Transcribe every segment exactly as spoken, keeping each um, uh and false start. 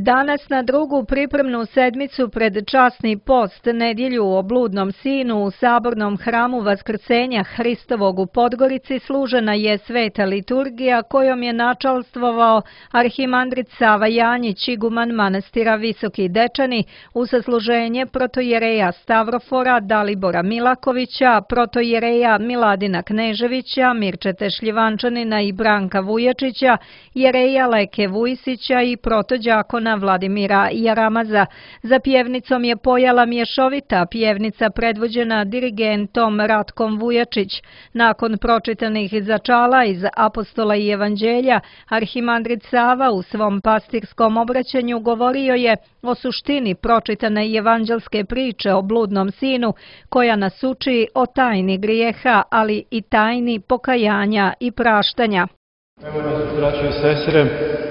Danas na drugu pripremnu sedmicu pred časni post nedjelju o bludnom sinu u Sabornom hramu Vaskrsenja Hristovog u Podgorici služena je sveta liturgija kojom je načalstvovao arhimandrit Sava Janjić, iguman manastira Visoki Dečani, u sasluženje protojereja Stavrofora Dalibora Milakovića, protojereja Miladina Kneževića, Mirčete Šljivančanina i Branka Vujačića, jereja Leke Vujsića i protođakona Vladimira Jaramaza. Za pjevnicom je pojala mješovita pjevnica predvođena dirigentom Ratkom Vujačić. Nakon pročitanih začala iz Apostola i Evanđelja, arhimandrit Sava u svom pastirskom obraćanju govorio je o suštini pročitane evanđelske priče o bludnom sinu, koja nas uči o tajni grijeha, ali i tajni pokajanja i praštanja. Evo nas, braćo i sestre,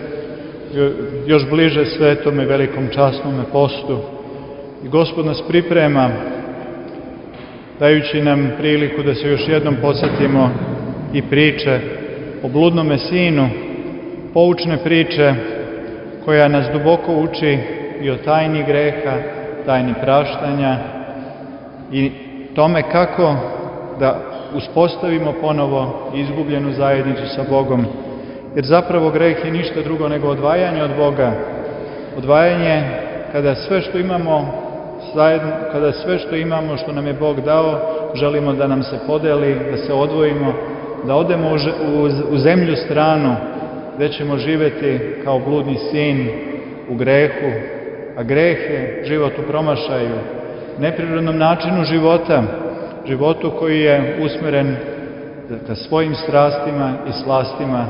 još bliže svetom i velikom časnom postu. I Gospod nas priprema, dajući nam priliku da se još jednom podsjetimo i priče o bludnome sinu, poučne priče koja nas duboko uči i o tajni greha, tajni praštanja i tome kako da uspostavimo ponovo izgubljenu zajednicu sa Bogom. Jer zapravo greh je ništa drugo nego odvajanje od Boga. Odvajanje kada sve što imamo, zajedno, kada sve što imamo, što nam je Bog dao, želimo da nam se podeli, da se odvojimo, da odemo u zemlju stranu, gdje ćemo živjeti kao bludni sin u grehu, a greh je život u promašaju, neprirodnom načinu života, životu koji je usmjeren ka svojim strastima i slastima.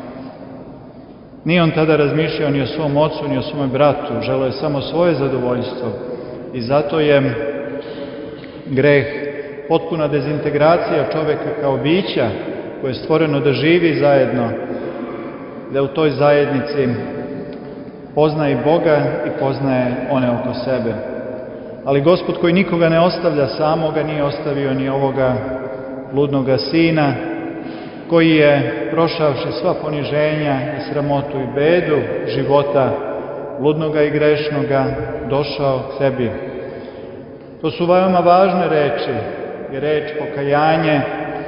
Nije on tada razmišljao ni o svom ocu, ni o svome bratu, želeo je samo svoje zadovoljstvo. I zato je greh potpuna dezintegracija čovjeka kao bića koje je stvoreno da živi zajedno, da u toj zajednici poznaje i Boga i poznaje one oko sebe. Ali Gospod koji nikoga ne ostavlja samoga, nije ostavio ni ovoga bludnoga sina, koji je, prošavši sva poniženja i sramotu i bedu života bludnoga i grešnoga, došao k sebi. To su veoma važne reči, i reč pokajanje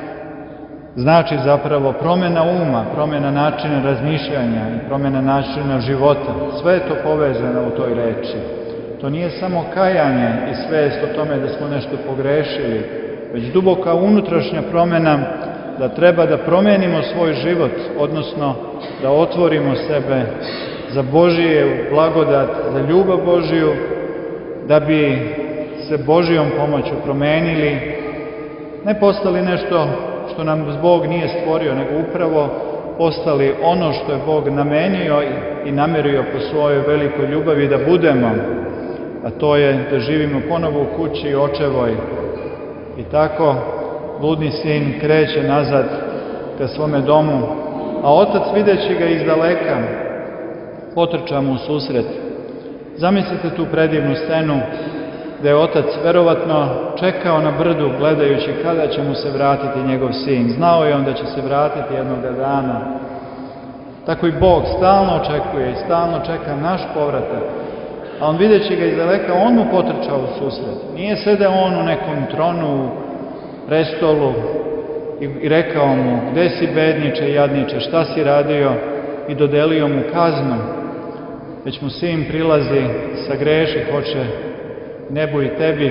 znači zapravo promjena uma, promjena načina razmišljanja i promjena načina života. Sve je to povezano u toj reči. To nije samo kajanje i svest o tome da smo nešto pogrešili, već duboka unutrašnja promjena da treba da promijenimo svoj život, odnosno da otvorimo sebe za Božije blagodat, za ljubav Božiju, da bi se Božijom pomoću promenili, ne postali nešto što nam Bog nije stvorio, nego upravo postali ono što je Bog namenio i namerio po svojoj velikoj ljubavi da budemo, a to je da živimo ponovo u kući očevoj. I tako bludni sin kreće nazad ka svome domu, a otac, videći ga izdaleka, potrča mu u susret. Zamislite tu predivnu scenu da je otac verovatno čekao na brdu gledajući kada će mu se vratiti njegov sin. Znao je on da će se vratiti jednog dana. Tako i Bog stalno očekuje i stalno čeka naš povratak. A on, videći ga izdaleka, on mu potrčao u susret. Nije sedeo on u nekom tronu, prestolu i rekao mu: gde si, bedniče, jadniče, šta si radio, i dodelio mu kaznu, već mu sin prilazi: sa greši, hoće nebu i tebi,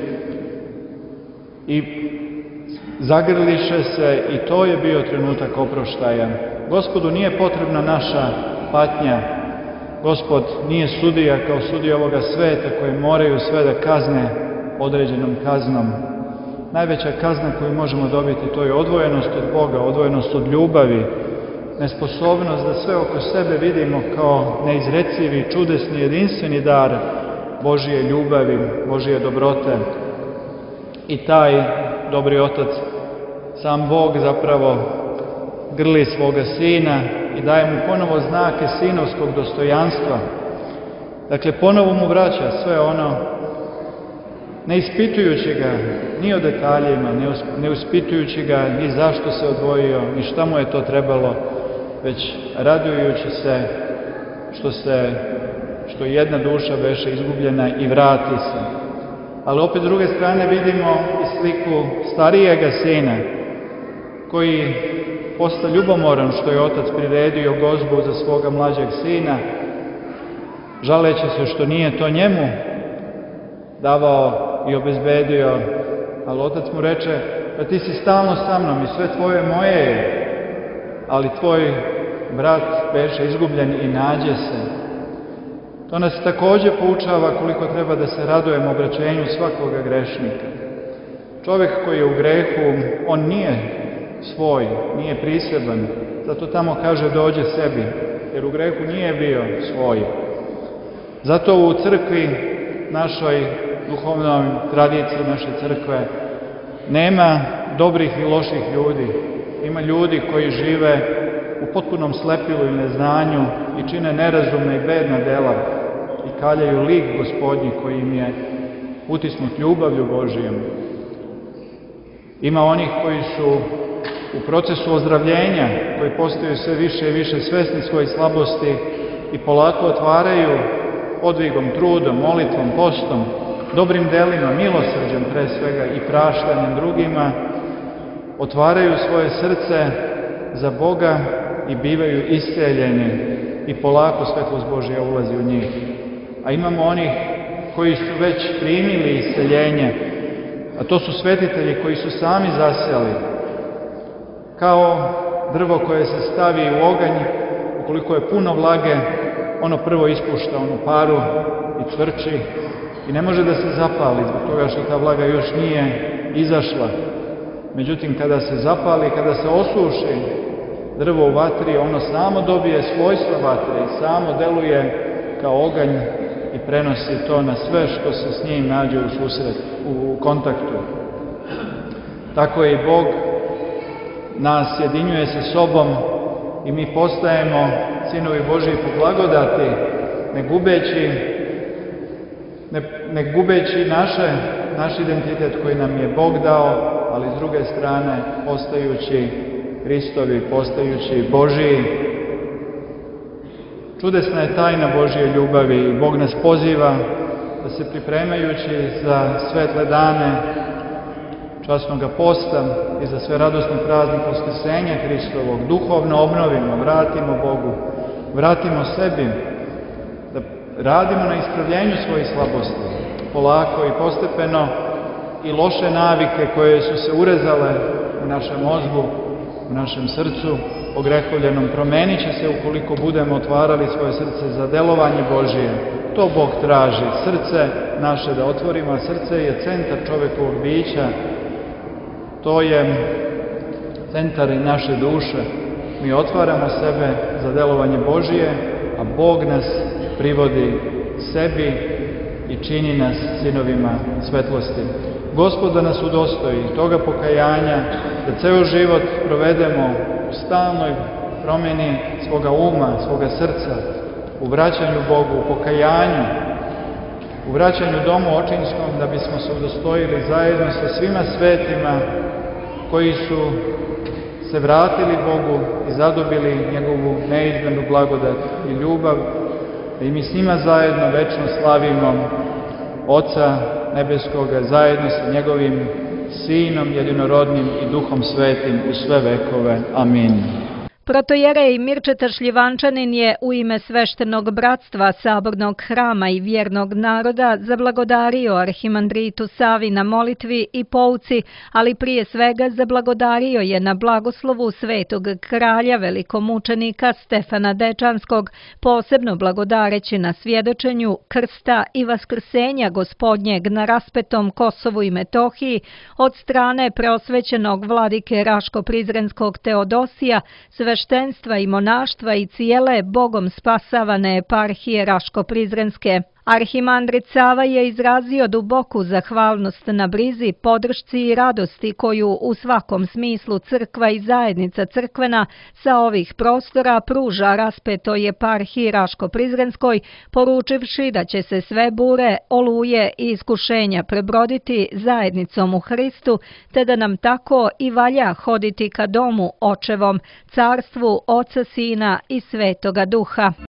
i zagrliše se, i to je bio trenutak oproštaja. Gospodu nije potrebna naša patnja. Gospod nije sudija kao sudija ovoga sveta koji moraju sve da kazne određenom kaznom. Najveća kazna koju možemo dobiti, to je odvojenost od Boga, odvojenost od ljubavi, nesposobnost da sve oko sebe vidimo kao neizrecivi, čudesni, jedinstveni dar Božije ljubavi, Božije dobrote. I taj dobri otac, sam Bog, zapravo grli svoga sina i daje mu ponovo znake sinovskog dostojanstva. Dakle, ponovo mu vraća sve ono, ne ispitujući ga ni o detaljima, ne ispitujući ga ni zašto se odvojio, ni šta mu je to trebalo, već radujući se što se što jedna duša beše izgubljena i vrati se. Ali opet s druge strane vidimo i sliku starijega sina, koji posta ljubomoran što je otac priredio gozbu za svoga mlađeg sina, žaleći se što nije to njemu davao i obezbedio, ali otac mu reče, pa ti si stalno sa mnom i sve tvoje moje je, ali tvoj brat beše izgubljen i nađe se. To nas također poučava koliko treba da se radujemo obraćenju svakoga grešnika. Čovjek koji je u grehu, on nije svoj, nije priseban, zato tamo kaže dođe sebi, jer u grehu nije bio svoj. Zato u crkvi, našoj duhovnoj tradiciji naše crkve, nema dobrih i loših ljudi. Ima ljudi koji žive u potpunom slepilu i neznanju i čine nerazumne i bedna dela i kaljaju lik Gospodnji koji im je utisnut ljubavlju Božijom. Ima onih koji su u procesu ozdravljenja, koji postaju sve više i više svesni svojih slabosti i polako otvaraju podvigom, trudom, molitvom, postom, dobrim delima, milosrđem pre svega i praštanjem drugima, otvaraju svoje srce za Boga i bivaju isceljeni i polako svetlost Božja ulazi u njih. A imamo onih koji su već primili isceljenje, a to su svetitelji koji su sami zasjeli. Kao drvo koje se stavi u oganj, ukoliko je puno vlage, ono prvo ispušta onu paru i cvrči i ne može da se zapali zbog toga što ta vlaga još nije izašla. Međutim, kada se zapali, kada se osuši drvo u vatri, ono samo dobije svojstva vatre i samo deluje kao oganj i prenosi to na sve što se s njim nađe u susret, u kontaktu. Tako je i Bog nas sjedinjuje sa sobom i mi postajemo sinovi Božji po blagodati, ne gubeći, ne, ne gubeći naše, naš identitet koji nam je Bog dao, ali s druge strane postajući Hristovi, postajući Božiji. Čudesna je tajna Božje ljubavi i Bog nas poziva da se pripremajući za svetle dane časnoga posta i za sve radosne praznike Vaskrsenja Hristovog duhovno obnovimo, vratimo Bogu, vratimo sebi, da radimo na ispravljenju svojih slabosti, polako i postepeno, i loše navike koje su se urezale u našem mozgu, u našem srcu ogrehovljenom, promenit će se ukoliko budemo otvarali svoje srce za delovanje Božije. To Bog traži, srce naše da otvorimo, a srce je centar čovekovog bića, to je centar i naše duše. Mi otvaramo sebe za delovanje Božije, a Bog nas privodi sebi i čini nas sinovima svetlosti. Gospod da nas udostoji toga pokajanja, da ceo život provedemo u stalnoj promjeni svoga uma, svoga srca, u vraćanju Bogu, u pokajanju, u vraćanju domu očinskom, da bismo se udostojili zajedno sa svima svetima koji su se vratili Bogu i zadobili njegovu neizmjernu blagodat i ljubav, da i mi s njima zajedno večno slavimo Oca Nebeskoga zajedno sa njegovim Sinom jedinorodnim i Duhom Svetim u sve vekove. Amin. Protojerej Mirčeta Šljivančanin je u ime sveštenog bratstva Sabornog hrama i vjernog naroda zablagodario arhimandritu Savi na molitvi i pouci, ali prije svega zablagodario je na blagoslovu svetog kralja velikomučenika Stefana Dečanskog, posebno blagodareći na svjedočenju krsta i vaskrsenja Gospodnjeg na raspetom Kosovu i Metohiji od strane preosvećenog vladike Raško-Prizrenskog Teodosija, sveštenstva i monaštva i cijele Bogom spasavane eparhije Raško-Prizrenske. Arhimandrit Sava je izrazio duboku zahvalnost na brizi, podršci i radosti koju u svakom smislu crkva i zajednica crkvena sa ovih prostora pruža raspetoj eparhiji Raško-Prizrenskoj, poručivši da će se sve bure, oluje i iskušenja prebroditi zajednicom u Hristu, te da nam tako i valja hoditi ka domu Očevom, carstvu Oca, Sina i Svetoga Duha.